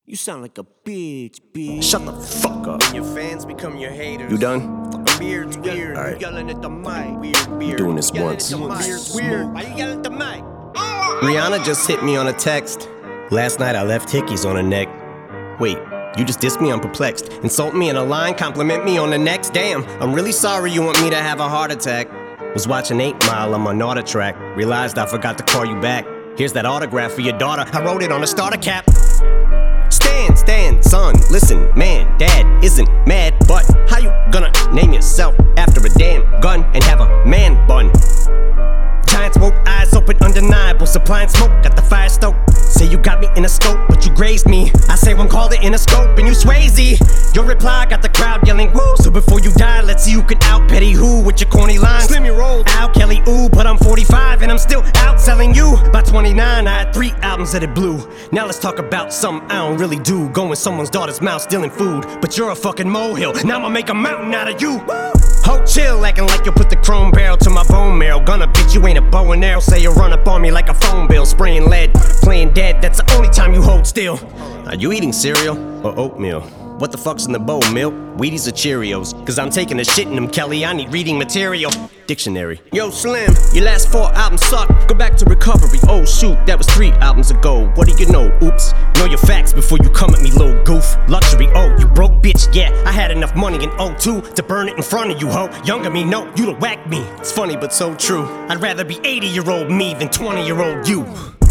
You sound like a bitch. Shut the fuck up. Your fans become your haters. You done? Fucking weird's weird. All right. You yelling at the mic. Weird. Doing this once. Weird's weird. Why you yelling at the mic? Rihanna just hit me on a text. Last night I left hickeys on her neck. Wait, you just dissed me? I'm perplexed. Insult me in a line, compliment me on the next. Damn, I'm really sorry you want me to have a heart attack. Was watching 8 Mile on my Naughter track. Realized I forgot to call you back. Here's that autograph for your daughter. I wrote it on a starter cap. Stand, son, listen, man, dad isn't mad, but how you gonna name yourself after a damn gun and have a man bun? Giant smoke, eyes open, undeniable, supplying smoke, got the fire stoked. Say you got me in a scope, but you grazed me. I say one called it in a scope, and you Swayze. Your reply got the crowd yelling woo. So before you die, let's see who can out Petty who with your corny lines. Slim you rolled, Al Kelly, ooh, but I'm 45 and I'm still outselling you. By 29, I had 3 albums that it blew. Now let's talk about something I don't really do. Go in someone's daughter's mouth stealing food, but you're a fucking molehill. Now I'ma make a mountain out of you. Ho, chill, acting like you'll put the chrome barrel to my bone marrow. Gonna bitch, you ain't a bow and arrow. Say you run up on me like a phone bill. Spraying lead, playing dead, that's the only time you hold still. Are you eating cereal or oatmeal? What the fuck's in the bowl, milk? Wheaties or Cheerios? Cause I'm taking a shit in them, Kelly, I need reading material. Dictionary. Yo, Slim, your last 4 albums suck. Go back to recovery. Oh shoot, that was 3 albums ago. What do you know? Oops. Know your facts before you come at me, little goof. Luxury, oh, you broke bitch, yeah. I had enough money in 02 to burn it in front of you, ho. Younger me, no, you'd have whacked me. It's funny but so true. I'd rather be 80-year-old me than 20-year-old you.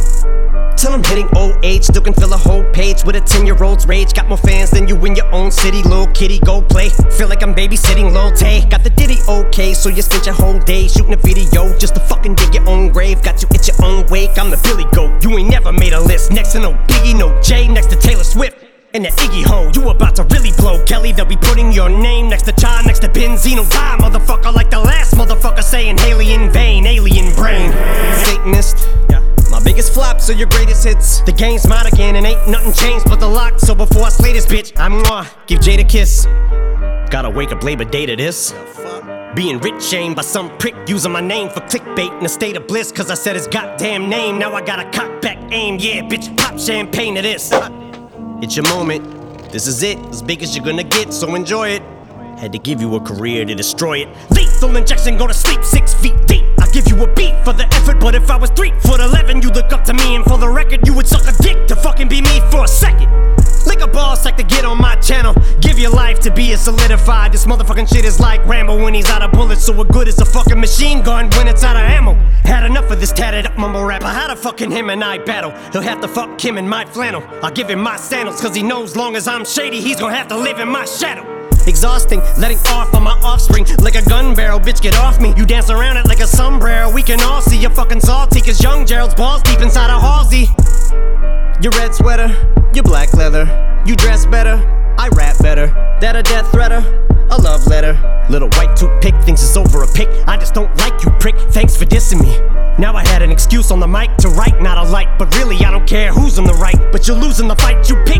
Till I'm hitting old age, still can fill a whole page with a 10-year-old's rage. Got more fans than you in your own city, little kitty, go play. Feel like I'm babysitting Lil Tay. Got the ditty okay, so you spent your whole day shooting a video just to fucking dig your own grave. Got you at your own wake, I'm the Billy Goat. You ain't never made a list, next to no Biggie, no Jay, next to Taylor Swift. And that Iggy ho, you about to really blow, Kelly. They'll be putting your name next to Cha, next to Benzino. Die, motherfucker, like the last motherfucker saying Haley in vain, alien brain. Satanist, my biggest flops are your greatest hits. The game's mine again and ain't nothing changed but the lock. So before I slay this bitch, give Jade a kiss. Gotta wake up Labor Day to this. Being rich shamed by some prick using my name for clickbait in a state of bliss. Cause I said his goddamn name, now I got a cock back aim. Yeah, bitch, pop champagne to this. It's your moment, this is it, as big as you're gonna get, so enjoy it. Had to give you a career to destroy it. Lethal injection, go to sleep 6 feet deep. I'll give you a beat for the effort, but if I was 3'11", you look up to me, and for the record, you would suck a dick to fucking be me for a second. Lick a ball sack to get on my channel. Give your life to be a solidified. This motherfucking shit is like Rambo when he's out of bullets. So what good is a fucking machine gun when it's out of ammo? Had enough of this tatted up mumble rapper. How the fucking him and I battle? He'll have to fuck him in my flannel. I'll give him my sandals, cause he knows long as I'm shady, he's gonna have to live in my shadow. Exhausting, letting off on my offspring like a gun barrel, bitch get off me. You dance around it like a sombrero. We can all see you're fucking salty, cause young Gerald's balls deep inside a Halsey. Your red sweater, your black leather. You dress better, I rap better. That a death threater, a love letter. Little white toothpick thinks it's over a pick. I just don't like you, prick, thanks for dissing me. Now I had an excuse on the mic to write, not a light. But really I don't care who's on the right, but you're losing the fight you pick.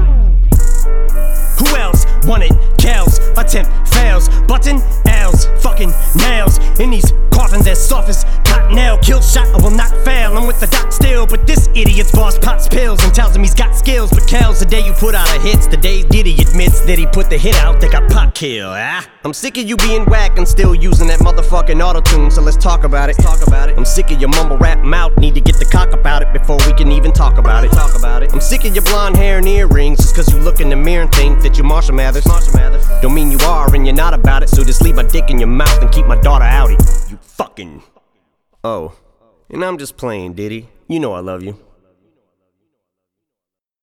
Who else won it? Kells, attempt fails. Button L's, fucking nails. In these coffins as soft as cottonelle. Kill shot, I will not fail. I'm with the doc still, but this idiot's boss pops pills and tells him he's got skills. But Kells, the day you put out a hits, the day Diddy admits that he put the hit out, they got pop kill. I'm sick of you being whack and still using that motherfucking auto-tune, so let's talk about it. I'm sick of your mumble rap mouth, need to get the cock about it before we can even talk about it. I'm sick of your blonde hair and earrings, just cause you look in the mirror and think that you're Marshall Mathers. Don't mean you are and you're not about it, so just leave my dick in your mouth and keep my daughter outie. You fucking... Oh, and I'm just playing, Diddy. You know I love you.